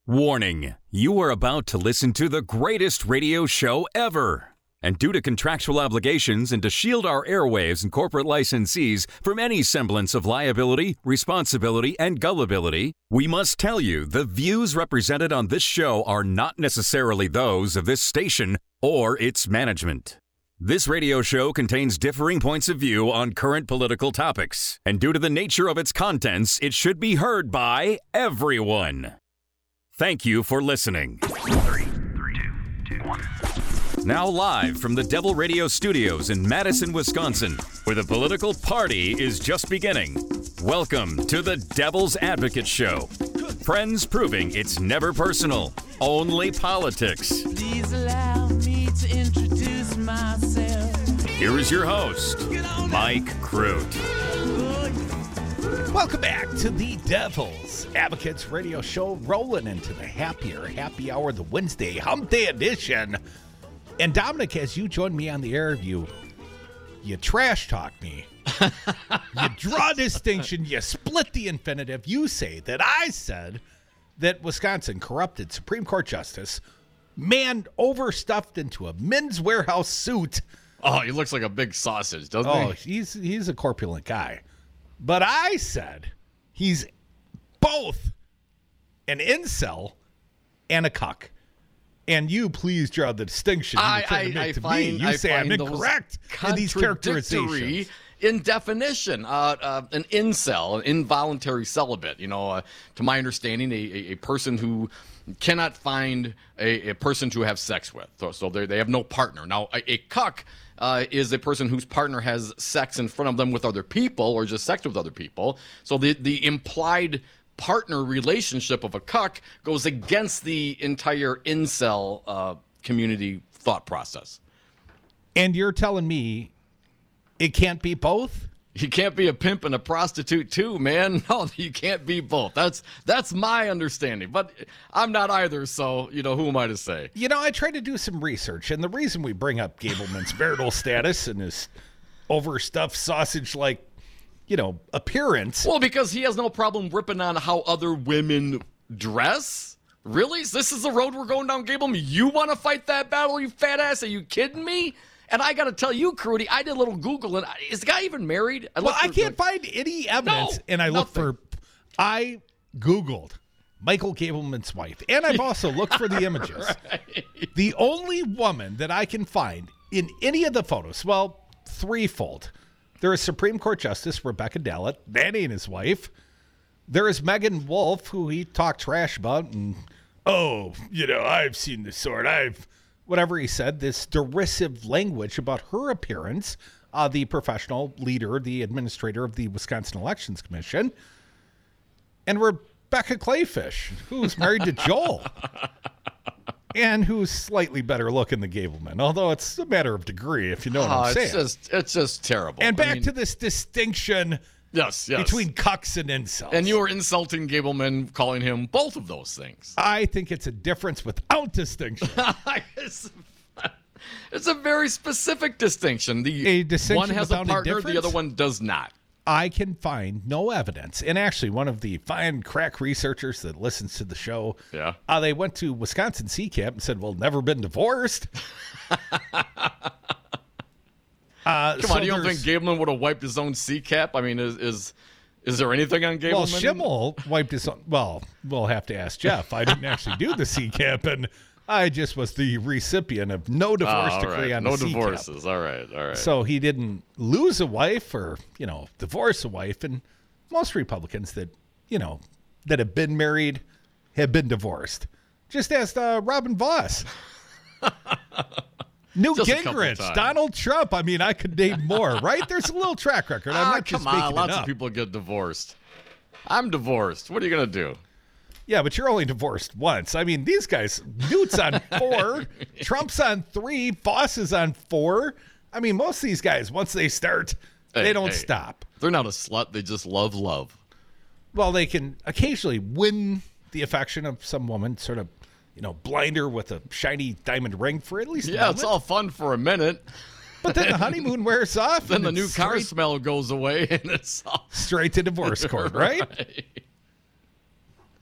Warning, you are about to listen to the greatest radio show ever. And due to contractual obligations and to shield our airwaves and corporate licensees from any semblance of liability, responsibility, and gullibility, we must tell you the views represented on this show are not necessarily those of this station or its management. This radio show contains differing points of view on current political topics, and due to the nature of its contents, it should be heard by everyone. Thank you for listening. 3, 2, 1. Now live from the Devil Radio Studios in Madison, Wisconsin, where the political party is just beginning. Welcome to the Devil's Advocate Show. Friends proving it's never personal, only politics. Please allow me to introduce myself. Here is your host, Mike Crute. Welcome back to the Devil's Advocates Radio Show, rolling into the happy hour, the Wednesday Hump Day edition. And Dominic, as you join me on the air, you trash talk me. You draw distinction, you split the infinitive. You say that I said that Wisconsin corrupted Supreme Court Justice, man overstuffed into a Men's Warehouse suit. Oh, he looks like a big sausage, doesn't he? He's a corpulent guy. But I said he's both an incel and a cuck. And you please draw the distinction you find You say I'm incorrect in these characterizations. In definition, an incel, an involuntary celibate, to my understanding, a person who cannot find a person to have sex with. So they have no partner. Now, a cuck is a person whose partner has sex in front of them with other people or just sex with other people. So the implied partner relationship of a cuck goes against the entire incel community thought process. And you're telling me it can't be both? You can't be a pimp and a prostitute too, man. No, you can't be both. That's my understanding. But I'm not either, so, who am I to say? I tried to do some research, and the reason we bring up Gableman's marital status and his overstuffed sausage-like, appearance. Well, because he has no problem ripping on how other women dress. Really? This is the road we're going down, Gableman? You want to fight that battle, you fat ass? Are you kidding me? And I got to tell you, Crudy, I did a little Google, and is the guy even married? I can't find any evidence. No, and I Googled Michael Gableman's wife, and I've also looked for the images. Right. The only woman that I can find in any of the photos, well, threefold. There is Supreme Court Justice Rebecca Dallett. That ain't his wife. There is Megan Wolf, who he talked trash about, and, I've seen the sort. Whatever he said, this derisive language about her appearance, the professional leader, the administrator of the Wisconsin Elections Commission, and Rebecca Clayfish, who's married to Joel, and who's slightly better looking than Gableman, although it's a matter of degree, if you know what I'm saying. It's just terrible. And back to this distinction yes. between cucks and incels. And you were insulting Gableman, calling him both of those things. I think it's a difference without distinction. It's a very specific distinction. A distinction one has a without partner, indifference? the other one does not. I can find no evidence. And actually, one of the fine crack researchers that listens to the show, they went to Wisconsin CCAP and said, well, never been divorced. Come on, you don't think Gableman would have wiped his own CCAP? I mean, is there anything on Gableman? Well, Schimmel wiped his own. Well, we'll have to ask Jeff. I didn't actually do the CCAP, and I just was the recipient of no divorce decree on the CCAP. No divorces. All right. So he didn't lose a wife or, divorce a wife. And most Republicans that have been married have been divorced. Just ask Robin Voss. Newt Gingrich, Donald Trump. I mean, I could name more, right? There's a little track record. I'm not just making it up. Lots of people get divorced. I'm divorced. What are you going to do? Yeah, but you're only divorced once. I mean, these guys, Newt's on 4, Trump's on 3, Voss is on 4. I mean, most of these guys, once they start, they don't stop. They're not a slut. They just love. Well, they can occasionally win the affection of some woman, sort of, blind her with a shiny diamond ring for at least a moment. It's all fun for a minute. But then the honeymoon wears off. Then the new car smell goes away, and it's all straight to divorce court, right?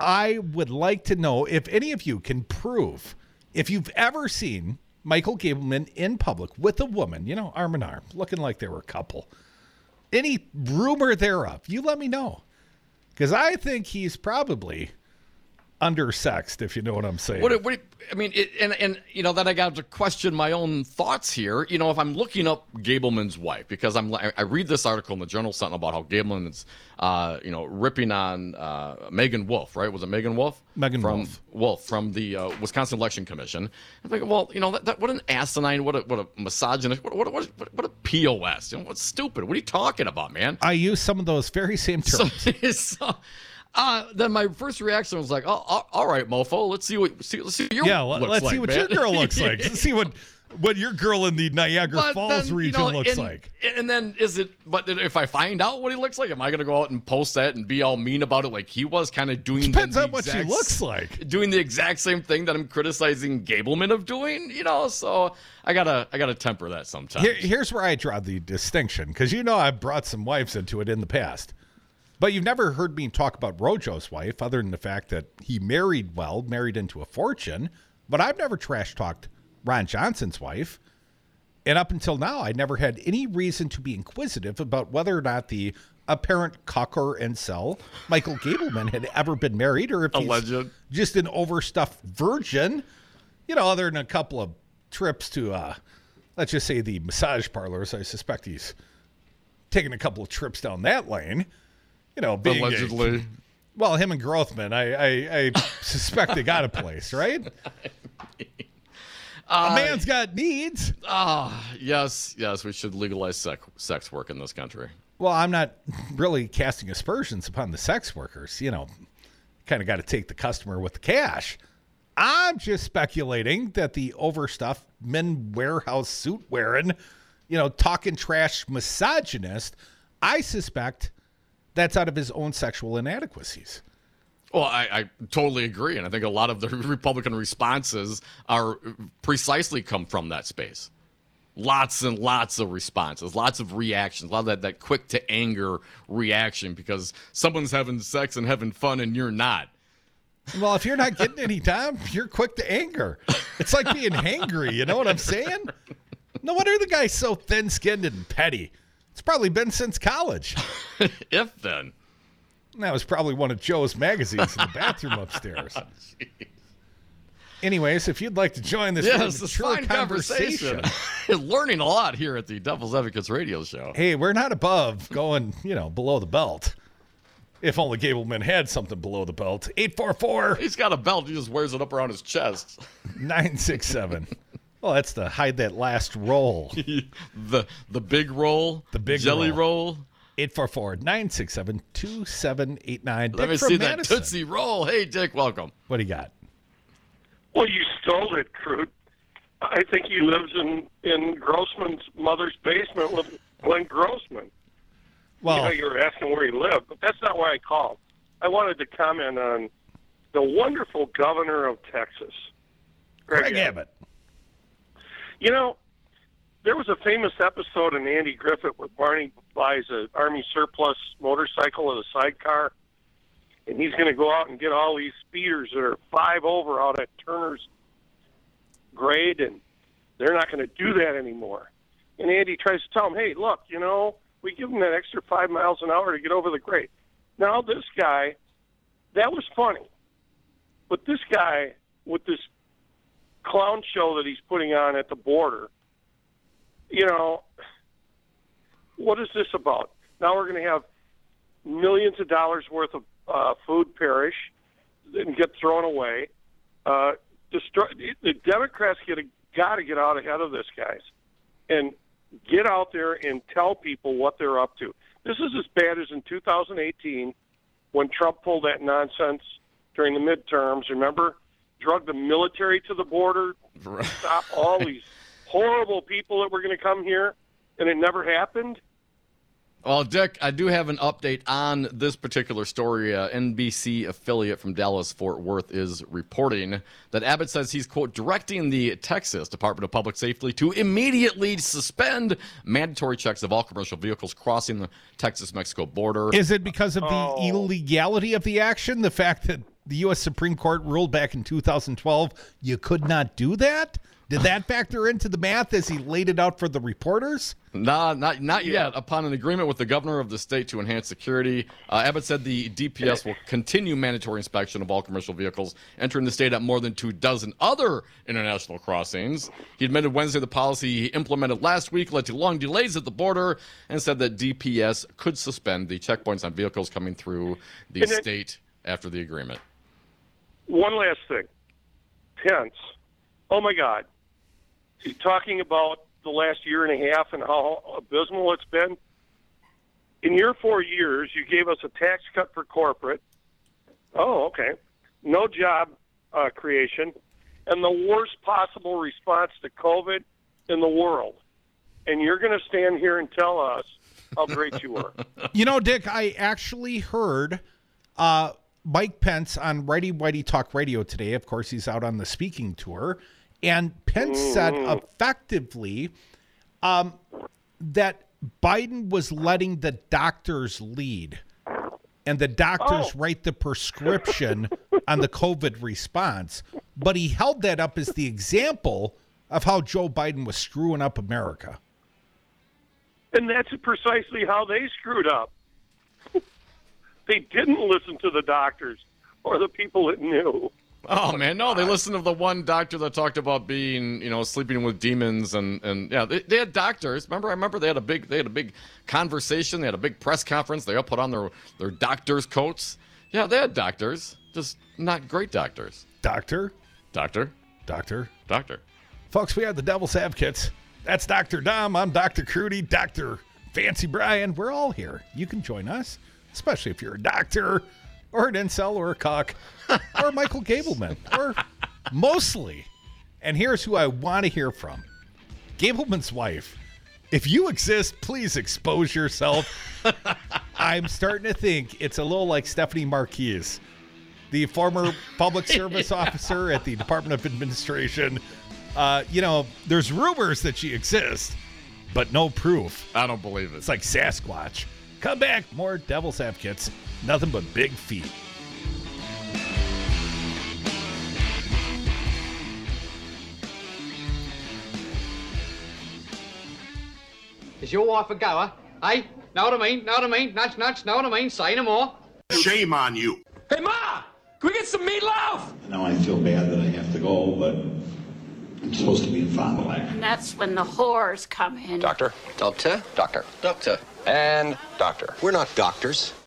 I would like to know if any of you can prove, if you've ever seen Michael Gableman in public with a woman, arm in arm, looking like they were a couple. Any rumor thereof, you let me know. Because I think he's probably undersexed, if you know what I'm saying. Then I got to question my own thoughts here. If I'm looking up Gableman's wife, because I read this article in the Journal Sentinel about how Gableman is, ripping on Megan Wolf, right? Was it Megan Wolf? Megan Wolf from the Wisconsin Election Commission. I'm thinking, well, what an asinine, what a misogynist, what a POS. What's stupid? What are you talking about, man? I use some of those very same terms. Then my first reaction was like, "Oh, all right, mofo. Let's see what your let's like, see what man. your girl looks like. Let's see what your girl in the Niagara Falls region looks like." And then but if I find out what he looks like, am I going to go out and post that and be all mean about it like he was, kind of doing? Depends on what she looks like. Doing the exact same thing that I'm criticizing Gableman of doing, So I gotta temper that sometimes. Here's where I draw the distinction, because I've brought some wives into it in the past. But you've never heard me talk about Rojo's wife, other than the fact that he married into a fortune. But I've never trash-talked Ron Johnson's wife. And up until now, I never had any reason to be inquisitive about whether or not the apparent cuck or incel, Michael Gableman, had ever been married, or if he's just an overstuffed virgin, other than a couple of trips to, let's just say, the massage parlors. I suspect he's taken a couple of trips down that lane. Being allegedly. Him and Grothman, I suspect they got a place, right? A man's got needs. Yes, we should legalize sex work in this country. Well, I'm not really casting aspersions upon the sex workers. Kind of got to take the customer with the cash. I'm just speculating that the overstuffed men warehouse suit wearing, talking trash misogynist, I suspect that's out of his own sexual inadequacies. Well, I totally agree. And I think a lot of the Republican responses are precisely come from that space. Lots and lots of responses, lots of reactions, a lot of that quick to anger reaction because someone's having sex and having fun and you're not. Well, if you're not getting any time, you're quick to anger. It's like being hangry. You know what I'm saying? No wonder the guy's so thin-skinned and petty. It's probably been since college. If then. That was probably one of Joe's magazines in the bathroom upstairs. Anyways, if you'd like to join this fine conversation. Learning a lot here at the Devil's Advocates radio show. Hey, we're not above going, below the belt. If only Gableman had something below the belt. 844. He's got a belt. He just wears it up around his chest. 967. Well, that's to hide that last roll. the big roll. The big jelly roll. 844-967-2789. Let me see that Tootsie Roll. Hey, Dick, welcome. What do you got? Well, you stole it, Crude. I think he lives in Grossman's mother's basement with Glenn Grossman. Well, you were asking where he lived, but that's not why I called. I wanted to comment on the wonderful governor of Texas, Greg Abbott. There was a famous episode in Andy Griffith where Barney buys an Army surplus motorcycle with a sidecar, and he's going to go out and get all these speeders that are 5 over out at Turner's grade, and they're not going to do that anymore. And Andy tries to tell him, hey, look, we give them that extra 5 miles an hour to get over the grade. Now this guy, that was funny, but this guy with this clown show that he's putting on at the border, what is this about? Now we're going to have millions of dollars worth of food perish and get thrown away. The Democrats got to get out ahead of this, guys, and get out there and tell people what they're up to. This is as bad as in 2018 when Trump pulled that nonsense during the midterms. Remember? Drug the military to the border, stop all these horrible people that were going to come here, and it never happened. Well, Dick, I do have an update on this particular story. NBC affiliate from Dallas-Fort Worth is reporting that Abbott says he's, quote, directing the Texas Department of Public Safety to immediately suspend mandatory checks of all commercial vehicles crossing the Texas-Mexico border. Is it because of the illegality of the action? The fact that the U.S. Supreme Court ruled back in 2012 you could not do that? Did that factor into the math as he laid it out for the reporters? Nah, not yet. Upon an agreement with the governor of the state to enhance security, Abbott said the DPS will continue mandatory inspection of all commercial vehicles entering the state at more than 24 other international crossings. He admitted Wednesday the policy he implemented last week led to long delays at the border and said that DPS could suspend the checkpoints on vehicles coming through the state after the agreement. One last thing. Pence. Oh, my God. He's talking about the last year and a half and how abysmal it's been. In your 4 years, you gave us a tax cut for corporate. Oh, okay. No job creation. And the worst possible response to COVID in the world. And you're going to stand here and tell us how great you were. You know, Dick, I actually heard Mike Pence on Righty Whitey Talk Radio today. Of course, he's out on the speaking tour. And Pence said effectively that Biden was letting the doctors lead and the doctors write the prescription on the COVID response. But he held that up as the example of how Joe Biden was screwing up America. And that's precisely how they screwed up. They didn't listen to the doctors or the people that knew. Oh man, no! They listened to the one doctor that talked about being, sleeping with demons, and yeah, they had doctors. I remember they had a big conversation. They had a big press conference. They all put on their doctors' coats. Yeah, they had doctors, just not great doctors. Doctor. Folks, we are the Devil's Advocates. That's Dr. Dom. I'm Dr. Crudy, Dr. Fancy Brian. We're all here. You can join us, especially if you're a doctor, or an incel, or a cock, or Michael Gableman, or mostly. And here's who I want to hear from. Gableman's wife. If you exist, please expose yourself. I'm starting to think it's a little like Stephanie Marquise, the former public service officer at the Department of Administration. There's rumors that she exists, but no proof. I don't believe it. It's like Sasquatch. Come back, more Devil's Advocates. Nothing but big feet. Is your wife a goer? Hey, know what I mean? Nudge, know what I mean? Say no more. Shame on you. Hey, Ma! Can we get some meatloaf? Now I feel bad that I have to go, but I'm supposed to be in Fond du Lac. And that's when the whores come in. Doctor. And doctor. We're not doctors.